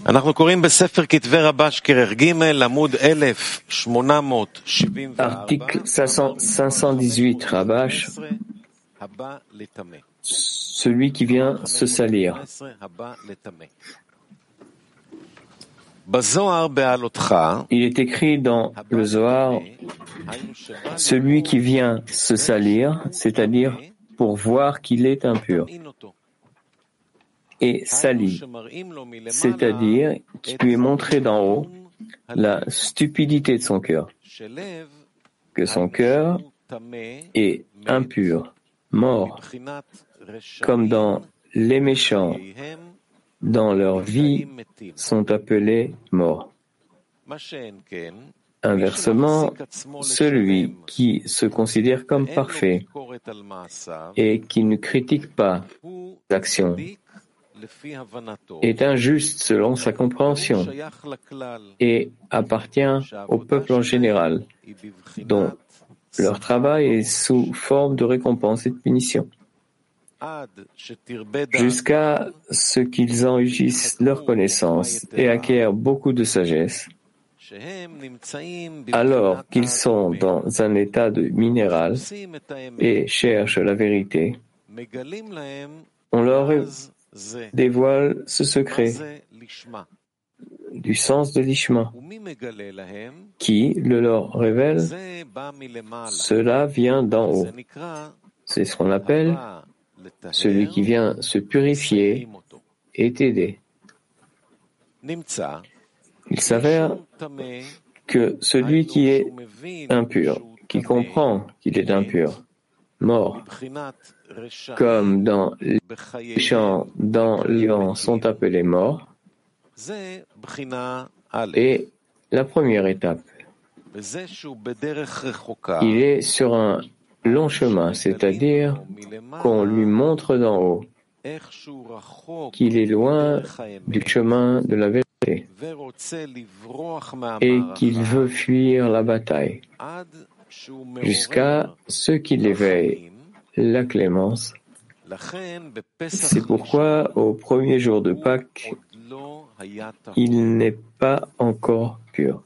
אנחנו קוראים בספר כתבי רבש כרך ג' עמוד 1874. Article 518 Rabash, celui qui vient se salir. Il est écrit dans le Zohar, celui qui vient se salir, c'est-à-dire pour voir qu'il est impur, et sali, c'est-à-dire qui lui est montré d'en haut la stupidité de son cœur, que son cœur est impur, mort, comme dans les méchants, dans leur vie, sont appelés morts. Inversement, celui qui se considère comme parfait et qui ne critique pas les actions est injuste selon sa compréhension et appartient au peuple en général, dont leur travail est sous forme de récompense et de punition, jusqu'à ce qu'ils enrichissent leur connaissance et acquièrent beaucoup de sagesse, alors qu'ils sont dans un état de minéral et cherchent la vérité. On leur dévoile ce secret du sens de l'ishma. Qui le leur révèle? Cela vient d'en haut. C'est ce qu'on appelle celui qui vient se purifier et t'aider. Il s'avère que celui qui est impur, qui comprend qu'il est impur, mort, comme dans les méchants dans le vivant sont appelés morts, est la première étape. Il est sur un long chemin, c'est-à-dire qu'on lui montre d'en haut qu'il est loin du chemin de la vérité et qu'il veut fuir la bataille, jusqu'à ce qu'il éveille la clémence. C'est pourquoi, au premier jour de Pâques, il n'est pas encore pur.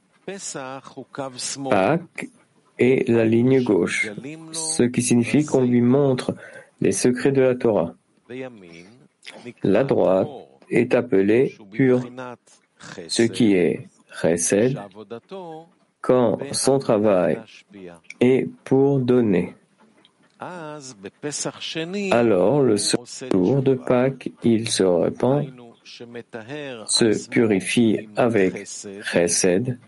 Pâques est la ligne gauche, ce qui signifie qu'on lui montre les secrets de la Torah. La droite est appelée pure, ce qui est chesed, quand son travail est pour donner. Alors, le second jour de Pâques, il se repent, se purifie avec chesed,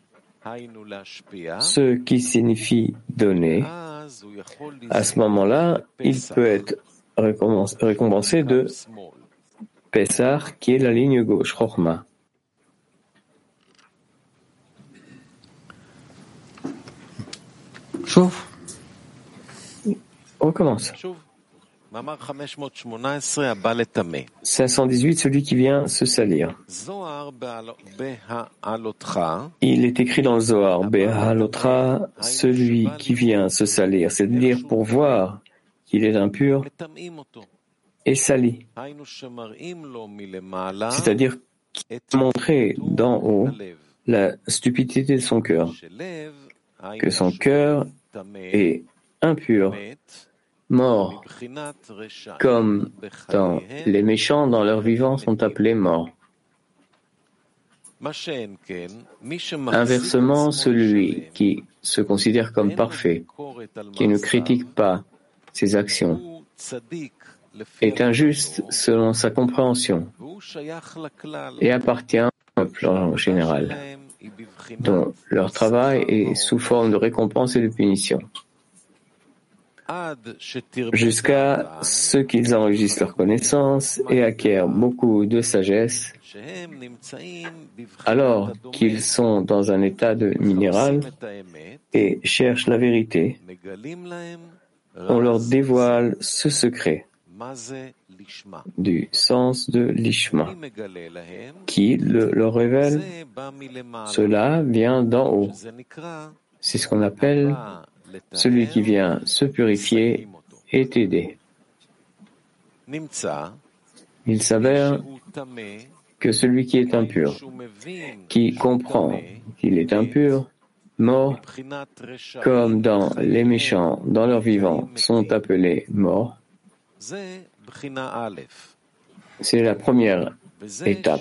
ce qui signifie donner. À ce moment-là, il peut être récompensé de Pessah, qui est la ligne gauche, Chochma. On commence. 518, celui qui vient se salir. Il est écrit dans le Zohar, Behalotra, celui qui vient se salir, c'est-à-dire pour voir qu'il est impur et sali. C'est-à-dire qu'il est montré d'en haut la stupidité de son cœur, que son cœur est impur, mort, comme dans les méchants dans leur vivant sont appelés morts. Inversement, celui qui se considère comme parfait, qui ne critique pas ses actions, est injuste selon sa compréhension et appartient au peuple en général, dont leur travail est sous forme de récompense et de punition, jusqu'à ce qu'ils enregistrent leur connaissance et acquièrent beaucoup de sagesse, alors qu'ils sont dans un état de minéral et cherchent la vérité. On leur dévoile ce secret du sens de l'ishma. Qui leur révèle? Cela vient d'en haut. C'est ce qu'on appelle celui qui vient se purifier et t'aider. Il s'avère que celui qui est impur, qui comprend qu'il est impur, mort, comme dans les méchants, dans leur vivant, sont appelés morts. C'est la première étape.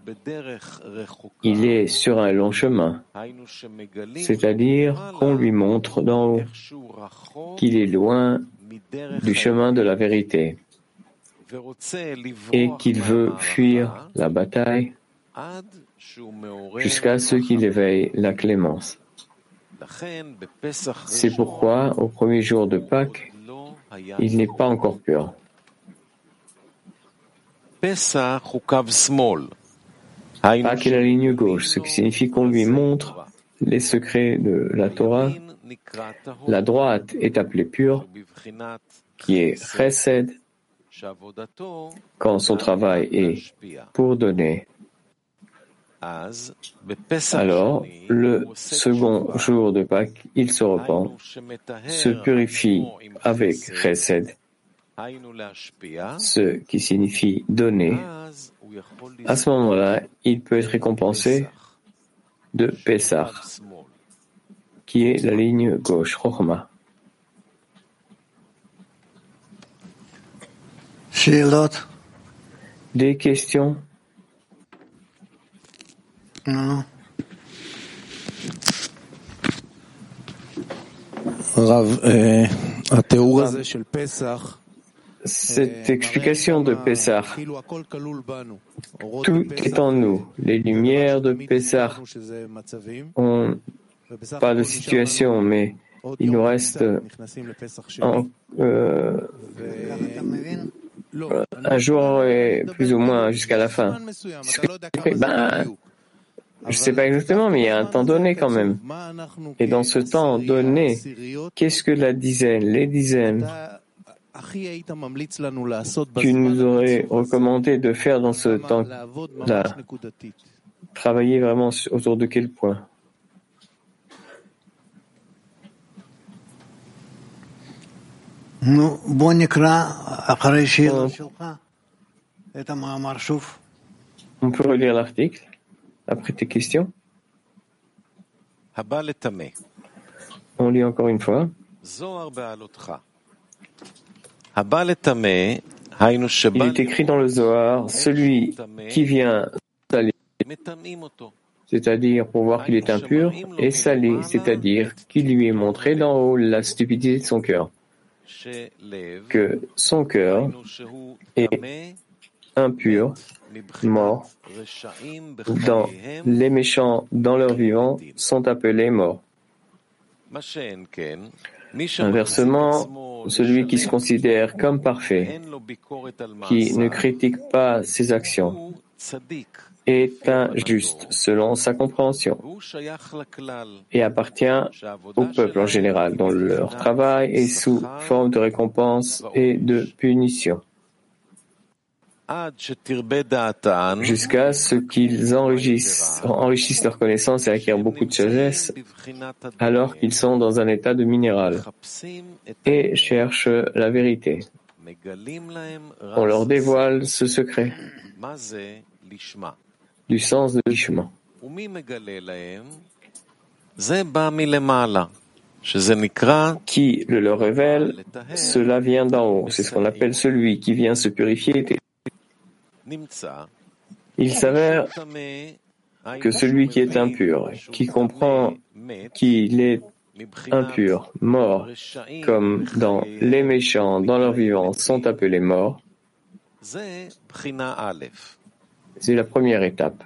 Il est sur un long chemin, c'est-à-dire qu'on lui montre d'en haut qu'il est loin du chemin de la vérité et qu'il veut fuir la bataille jusqu'à ce qu'il éveille la clémence. C'est pourquoi, au premier jour de Pâques, il n'est pas encore pur. Pâques est la ligne gauche, ce qui signifie qu'on lui montre les secrets de la Torah. La droite est appelée pure, qui est chesed, quand son travail est pour donner. Alors, le second jour de Pâques, il se repent, se purifie avec chesed, ce qui signifie donner. À ce moment-là, il peut être récompensé de Pessah, qui est la ligne gauche, Chochma. Des questions? Non. Rav, cette explication de Pessah, tout est en nous. Les lumières de Pessah ont pas de situation, mais il nous reste un jour et plus ou moins jusqu'à la fin. Je sais pas exactement, mais il y a un temps donné quand même. Et dans ce temps donné, qu'est-ce que les dizaines, tu nous aurais recommandé de faire dans ce temps-là? Travailler vraiment autour de quel point? On peut relire l'article après tes questions. On lit encore une fois. Il est écrit dans le Zohar, celui qui vient salir, c'est-à-dire pour voir qu'il est impur, et salé, c'est-à-dire qu'il lui est montré d'en haut la stupidité de son cœur, que son cœur est impur, mort, dans les méchants dans leur vivant sont appelés morts. Inversement, celui qui se considère comme parfait, qui ne critique pas ses actions, est un juste selon sa compréhension et appartient au peuple en général, dont leur travail est sous forme de récompense et de punition, jusqu'à ce qu'ils enrichissent leur connaissance et acquièrent beaucoup de sagesse, alors qu'ils sont dans un état de minéral et cherchent la vérité. On leur dévoile ce secret du sens de lishma. Qui le leur révèle, cela vient d'en haut. C'est ce qu'on appelle celui qui vient se purifier. Il s'avère que celui qui est impur, qui comprend qu'il est impur, mort, comme dans les méchants, dans leur vivant, sont appelés morts, c'est la première étape.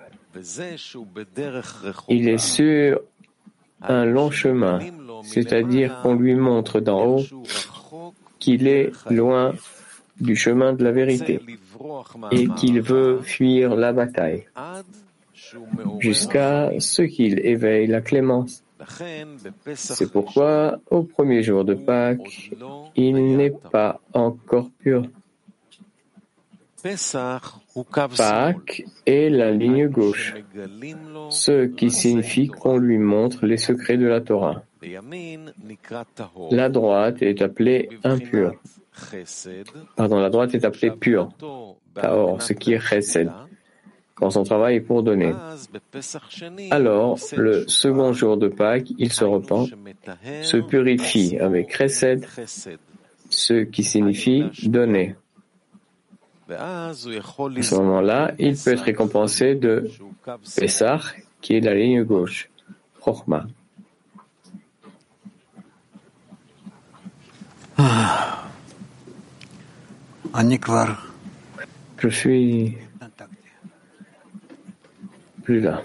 Il est sur un long chemin, c'est-à-dire qu'on lui montre d'en haut qu'il est loin du chemin de la vérité et qu'il veut fuir la bataille jusqu'à ce qu'il éveille la clémence. C'est pourquoi, au premier jour de Pâques, il n'est pas encore pur. Pâques est la ligne gauche, ce qui signifie qu'on lui montre les secrets de la Torah. La droite est appelée impure. La droite est appelée pure, Taor, ce qui est chesed. quand son travail est pour donner. Alors, le second jour de Pâques, il se repent, se purifie avec chesed, ce qui signifie donner. À ce moment-là, il peut être récompensé de Pessah, qui est la ligne gauche, Chochma. Je suis plus là.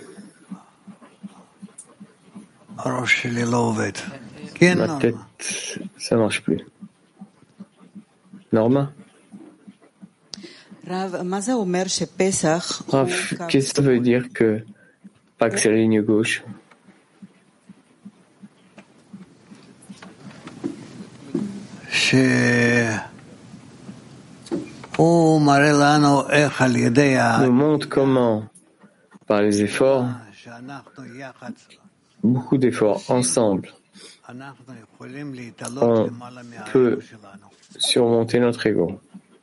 Ma tête, ça marche plus. Norma? Rav, qu'est-ce que ça veut dire que Pâques c'est la ligne gauche? Nous montre comment, par les efforts, beaucoup d'efforts ensemble, on peut surmonter notre ego.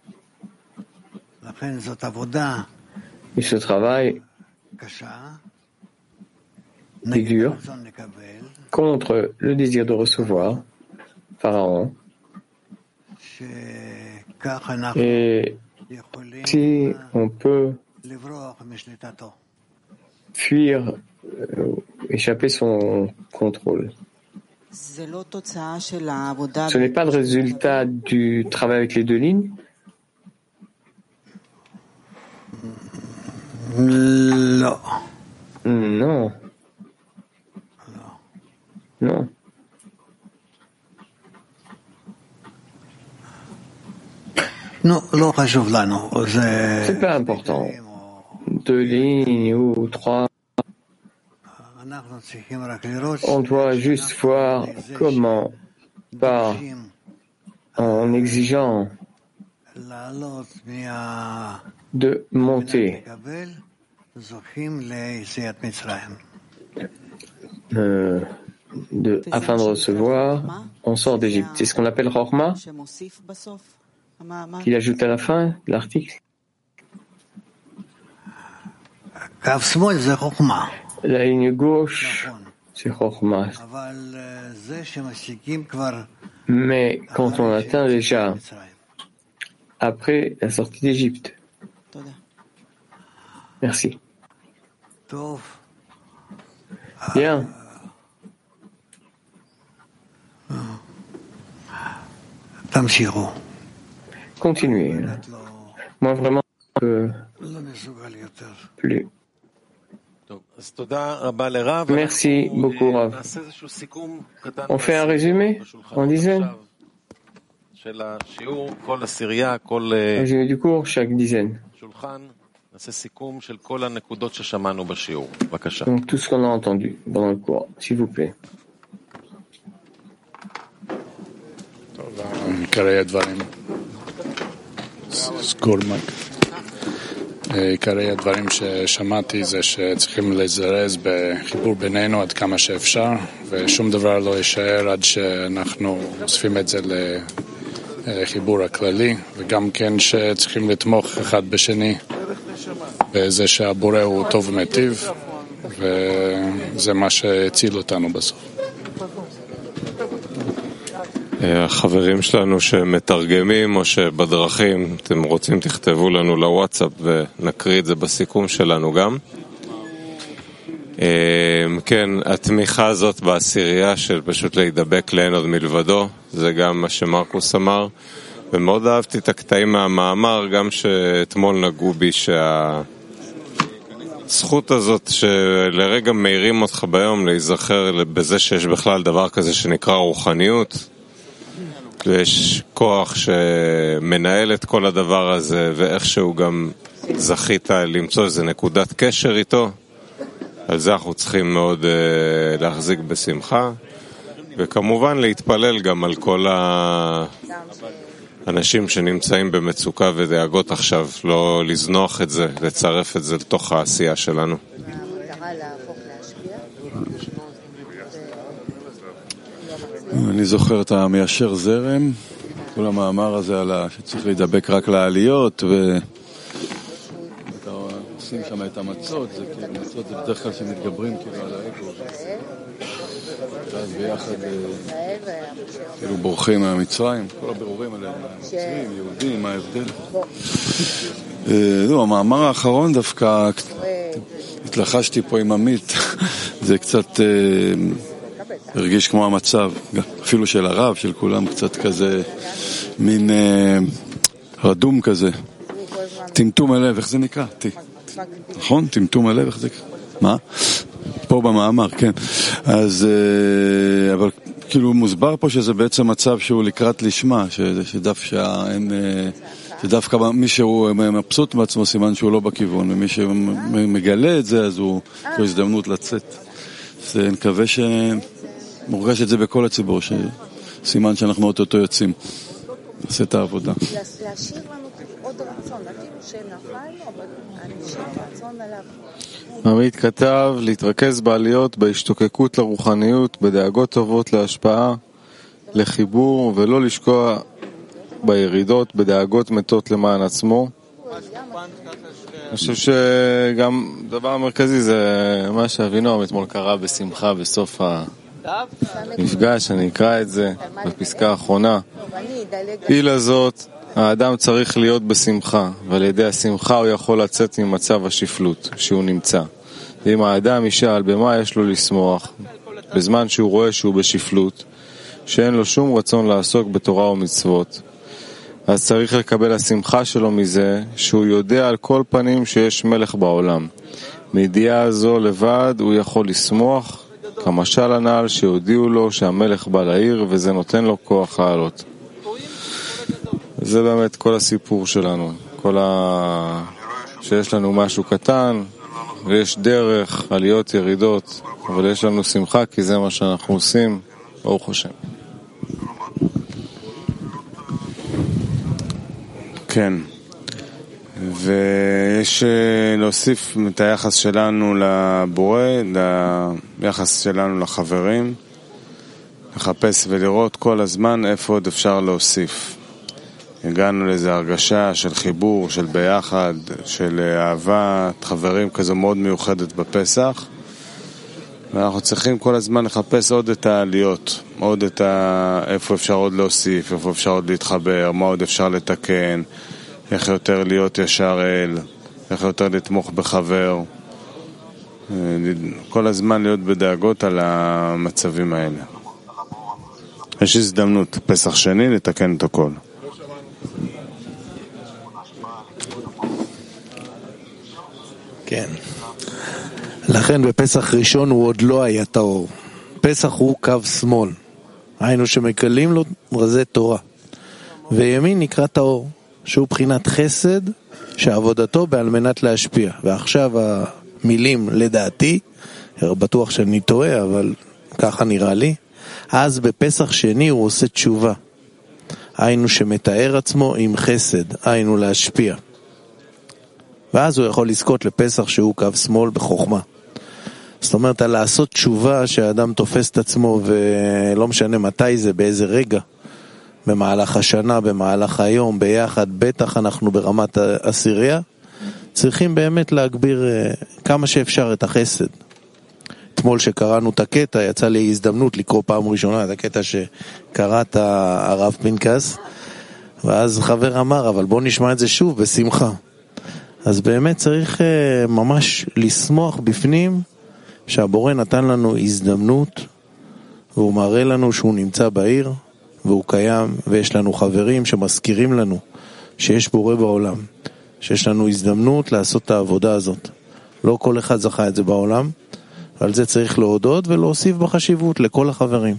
Et ce travail est dur contre le désir de recevoir, Pharaon. Et si on peut fuir, échapper son contrôle. Ce n'est pas le résultat du travail avec les deux lignes? Non. Non. Non. C'est pas important. 2 lignes ou 3. On doit juste voir comment, en exigeant de monter, afin de recevoir, on sort d'Égypte. C'est ce qu'on appelle Chochma, qu'il ajoute à la fin de l'article. La ligne gauche, c'est Chochma. Mais quand on atteint déjà après la sortie d'Égypte. Merci. Bien. Continuez. Moi, vraiment, plus. Merci beaucoup, Rav. On fait un résumé en dizaines? Résumé du cours, chaque dizaine. Donc, tout ce qu'on a entendu pendant le cours, s'il vous plaît. עיקרי הדברים ששמעתי זה שצריכים לזרז בחיבור בינינו עד כמה שאפשר, ושום דבר לא יישאר עד שאנחנו אוספים את זה לחיבור הכללי, וגם כן שצריכים לתמוך אחד בשני בזה שהבורא הוא טוב ומטיב, וזה מה שהציל אותנו בסוף. החברים שלנו שמתרגמים או שבדרכים, אתם רוצים תכתבו לנו לוואטסאפ ונקריא את זה בסיכום שלנו גם. כן, התמיכה הזאת בעשירייה של פשוט להידבק לאין עוד מלבדו, זה גם מה שמרקוס אמר, ומאוד אהבתי את הקטעים מהמאמר, גם שאתמול נגעו בי הזכות הזאת שלרגע מאירים אותך ביום להיזכר בזה שיש בכלל דבר כזה שנקרא רוחניות, ויש כוח שמנהל את כל הדבר הזה, ואיכשהו גם זכית למצוא איזה נקודת קשר איתו. על זה אנחנו צריכים מאוד להחזיק בשמחה, וכמובן להתפלל גם על כל האנשים שנמצאים במצוקה ודאגות עכשיו, לא לזנוח את זה, לצרף את זה לתוך העשייה שלנו. אני זוכר את המיישר זרם, כל המאמר הזה על שצריך להידבק רק לעליות, ואתה עושה לשים שם את המצות, זה כאילו, מצות זה בדרך כלל שמתגברים כאילו על האגו. ואז ביחד כאילו בורחים מהמצרים, כל הבירורים עליהם, מצרים, יהודים, מה ההבדל? המאמר האחרון דווקא, התלחשתי פה עם עמית, זה קצת הרגיש כמו המצב, אפילו של הרב, של כולם, קצת כזה, מין רדום כזה. טמטום הלב, איך זה נקרא? נכון? טמטום הלב, איך זה נקרא? מה? פה במאמר, כן. אז, אבל כאילו מוסבר פה שזה בעצם מצב שהוא לקראת לשמה, שדווקא מי שהוא מבסוט מעצמו סימן שהוא לא בכיוון, ומי שמגלה את זה אז הוא הזדמנות לצאת. אז אני מקווה שמורגש את זה בכל הציבור, שסימן שאנחנו אותו יוצאים. נעשה את העבודה. להשאיר לנו עוד רצון, אפילו שנפלנו, אבל אנשים רצון עליו. עמית כתב, להתרכז בעליות, בהשתוקקות לרוחניות, בדאגות טובות להשפעה, לחיבור, ולא לשקוע בירידות, בדאגות מתות למען עצמו. אני חושב שגם דבר המרכזי זה מה שאבינועם אתמול קרא בשמחה בסוף המפגש, אני אקרא את זה בפסקה האחרונה. איל הזאת, האדם צריך להיות בשמחה, ועל ידי השמחה הוא יכול לצאת ממצב השפלות שהוא נמצא. ואם האדם ישאל במה יש לו לשמוח, בזמן שהוא רואה שהוא בשפלות, שאין לו שום רצון לעסוק בתורה ומצוות, אז צריך לקבל השמחה שלו מזה שהוא יודע על כל פנים שיש מלך בעולם. מידיעה זו לבד הוא יכול לשמוח, כמשל הנעל שהודיעו לו שהמלך בא לעיר, וזה נותן לו כוח לעלות. זה באמת כל הסיפור שלנו, שיש לנו משהו קטן ויש דרך, עליות, ירידות, אבל יש לנו שמחה כי זה מה שאנחנו עושים, ברוך השם. כן, ויש להוסיף את היחס שלנו לבורא, היחס שלנו לחברים, לחפש ולראות כל הזמן איפה עוד אפשר להוסיף. הגענו לאיזו הרגשה של חיבור, של ביחד, של אהבת חברים כזו מאוד מיוחדת בפסח, ואנחנו צריכים כל הזמן לחפש עוד את העליות, עוד את איפה אפשר עוד להוסיף, איפה אפשר עוד להתחבר, מה עוד אפשר לתקן, איך יותר להיות ישר אל, איך יותר לתמוך בחבר, כל הזמן להיות בדאגות על המצבים האלה. יש הזדמנות פסח שני לתקן את הכל. כן. לכן בפסח ראשון הוא עוד לא היה טהור. פסח הוא קו שמאל. היינו שמקלים לו רזי תורה. וימין נקרא טהור, שהוא בחינת חסד שעבודתו בעל מנת להשפיע. ועכשיו המילים לדעתי, בטוח שאני טועה, אבל ככה נראה לי. אז בפסח שני הוא עושה תשובה. היינו שמתאר עצמו עם חסד, היינו להשפיע. ואז הוא יכול לזכות לפסח שהוא קו שמאל בחוכמה. זאת אומרת, על לעשות תשובה שהאדם תופס את עצמו, ולא משנה מתי זה, באיזה רגע, במהלך השנה, במהלך היום, ביחד, בטח אנחנו ברמת העשירייה, צריכים באמת להגביר כמה שאפשר את החסד. אתמול שקראנו את הקטע, יצא לי הזדמנות לקרוא פעם ראשונה את הקטע שקראת הרב פנקס, ואז חבר אמר, אבל בוא נשמע את זה שוב בשמחה. אז באמת צריך ממש לשמוח בפנים שהבורא נתן לנו הזדמנות, והוא מראה לנו שהוא נמצא בעיר, והוא קיים, ויש לנו חברים שמזכירים לנו שיש בורא בעולם, שיש לנו הזדמנות לעשות את העבודה הזאת. לא כל אחד זכה את זה בעולם, ועל זה צריך להודות ולהוסיף בחשיבות לכל החברים.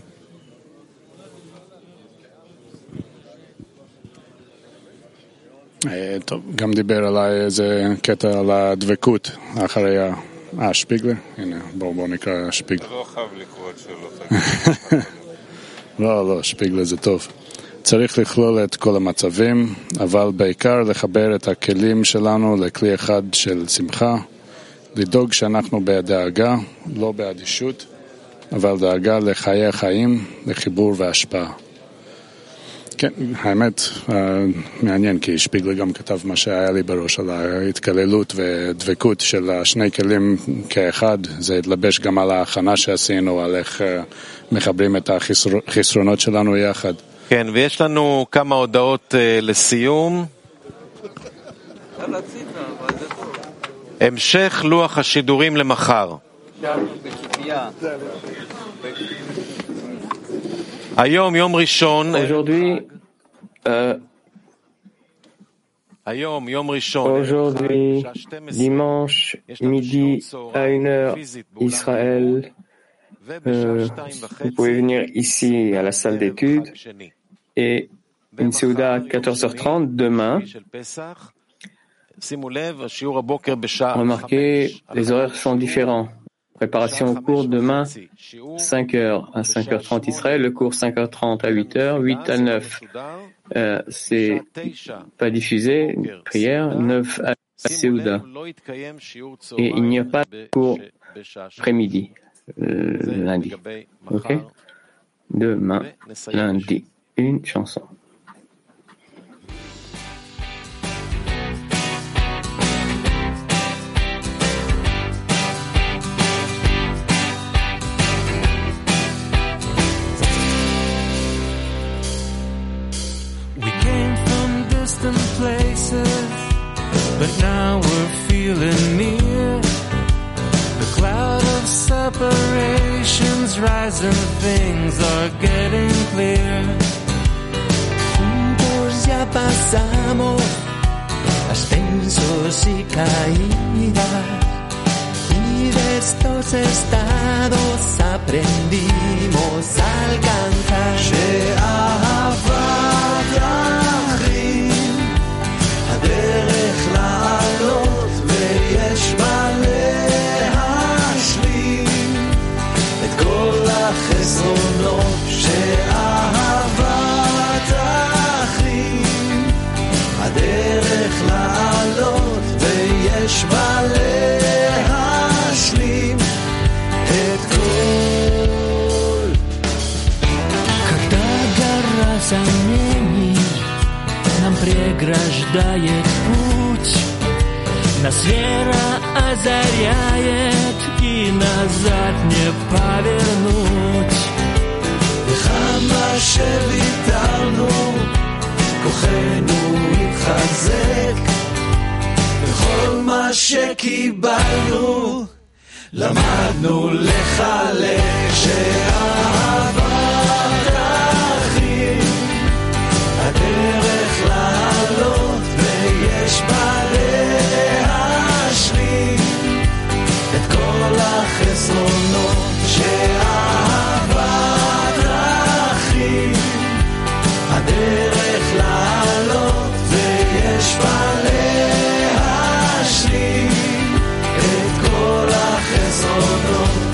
טוב, גם דיבר עליי איזה קטע על הדבקות אחרי שפיגלר. הנה, בואו נקרא שפיגלר. לא חייב לקרוא את שלו. לא, שפיגלר זה טוב. צריך לכלול את כל המצבים, אבל בעיקר לחבר את הכלים שלנו לכלי אחד של שמחה, לדאוג שאנחנו בדאגה, לא באדישות, אבל דאגה לחיי החיים, לחיבור והשפעה. כן, האמת, מעניין, כי שפיגלר גם כתב מה שהיה לי בראש על ההתקללות ודבקות של השני כלים כאחד. זה התלבש גם על ההכנה שעשינו, על איך מחברים את החסרונות שלנו יחד. כן, ויש לנו כמה הודעות לסיום. המשך לוח השידורים למחר. היום יום ראשון. Aujourd'hui, dimanche, midi à 1h, Israël. Vous pouvez venir ici à la salle d'études et une Seuda à 14h30 demain. Remarquez, les horaires sont différents. Préparation au cours demain, 5h à 5h30 Israël, le cours 5h30 à 8h, 8 à 9. C'est pas diffusé, une prière, 9 à Seuda. Et il n'y a pas de cours après-midi, lundi. Ok? Demain, lundi, une chanson. Places, but now we're feeling near. The cloud of separations rise and things are getting clear. Juntos ya pasamos ascensos y caídas, y de estos estados aprendimos a alcanzar. הדרך לעלות ויש מה להשלים את כל החסרונות שאהבת אחים. הדרך לעלות ויש מה להשלים את כל Когда гора сомнений нам преграждает путь, нас вера озаряет и назад не повернуть. וכמה שוויתרנו, כוחנו התחזק, וכל מה שקיבלנו, למדנו לחלק. שאהבת אחים, הדרך לעלות ויש מה להשלים את כל החסרונות. שאהבת אחים, הדרך לעלות ויש מה להשלים את כל החסרונות.